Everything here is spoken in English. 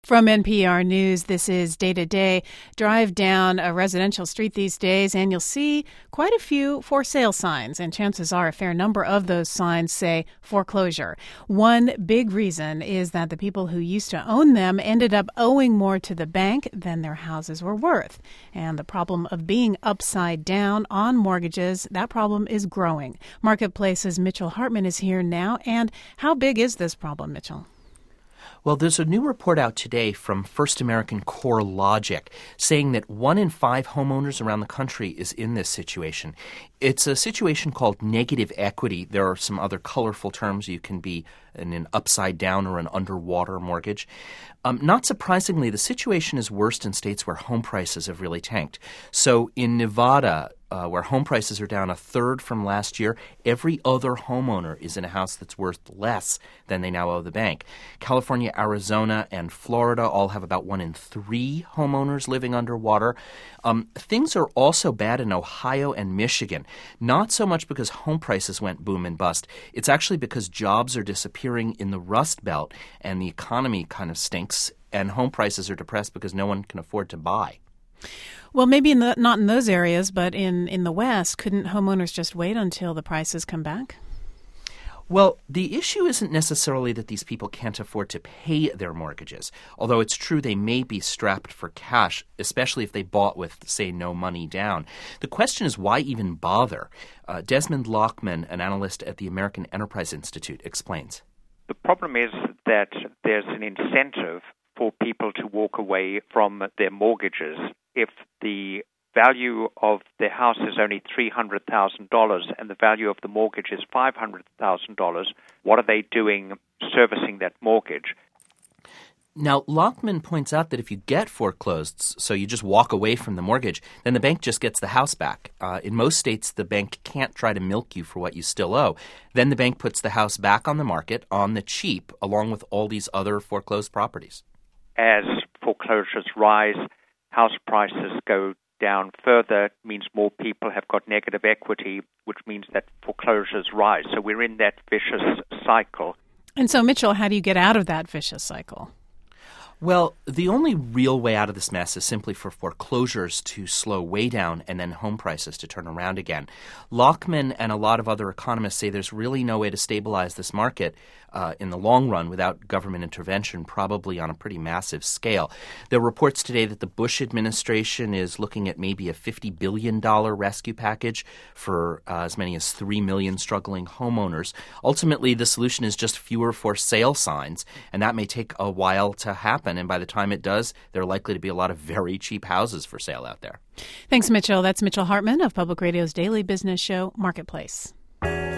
From NPR News, this is Day to Day. Drive down a residential street these days and you'll see quite a few for sale signs, and chances are a fair number of those signs say foreclosure. One big reason is that the people who used to own them ended up owing more to the bank than their houses were worth. And the problem of being upside down on mortgages, that problem is growing. Marketplace's Mitchell Hartman is here now. And how big is this problem, Mitchell? Well, there's a new report out today from First American CoreLogic saying that 1 in 5 homeowners around the country is in this situation. It's a situation called negative equity. There are some other colorful terms. You can be in an upside down or an underwater mortgage. Not surprisingly, the situation is worst in states where home prices have really tanked. So in Nevada, where home prices are down a third from last year, every other homeowner is in a house that's worth less than they now owe the bank. California, Arizona, and Florida all have about 1 in 3 homeowners living underwater. Things are also bad in Ohio and Michigan, not so much because home prices went boom and bust. It's actually because jobs are disappearing in the Rust Belt and the economy kind of stinks, and home prices are depressed because no one can afford to buy. Well, maybe not in those areas, but in the West, couldn't homeowners just wait until the prices come back? Well, the issue isn't necessarily that these people can't afford to pay their mortgages, although it's true they may be strapped for cash, especially if they bought with, say, no money down. The question is, why even bother? Desmond Lockman, an analyst at the American Enterprise Institute, explains. The problem is that there's an incentive for people to walk away from their mortgages. If the value of their house is only $300,000 and the value of the mortgage is $500,000, what are they doing servicing that mortgage? Now, Lockman points out that if you get foreclosed, so you just walk away from the mortgage, then the bank just gets the house back. In most states, the bank can't try to milk you for what you still owe. Then the bank puts the house back on the market on the cheap, along with all these other foreclosed properties. As foreclosures rise, house prices go down further, means more people have got negative equity, which means that foreclosures rise. So we're in that vicious cycle. And so, Mitchell, how do you get out of that vicious cycle? Well, the only real way out of this mess is simply for foreclosures to slow way down and then home prices to turn around again. Lockman and a lot of other economists say there's really no way to stabilize this market in the long run without government intervention, probably on a pretty massive scale. There are reports today that the Bush administration is looking at maybe a $50 billion rescue package for as many as 3 million struggling homeowners. Ultimately, the solution is just fewer for sale signs, and that may take a while to happen. And by the time it does, there are likely to be a lot of very cheap houses for sale out there. Thanks, Mitchell. That's Mitchell Hartman of Public Radio's daily business show, Marketplace.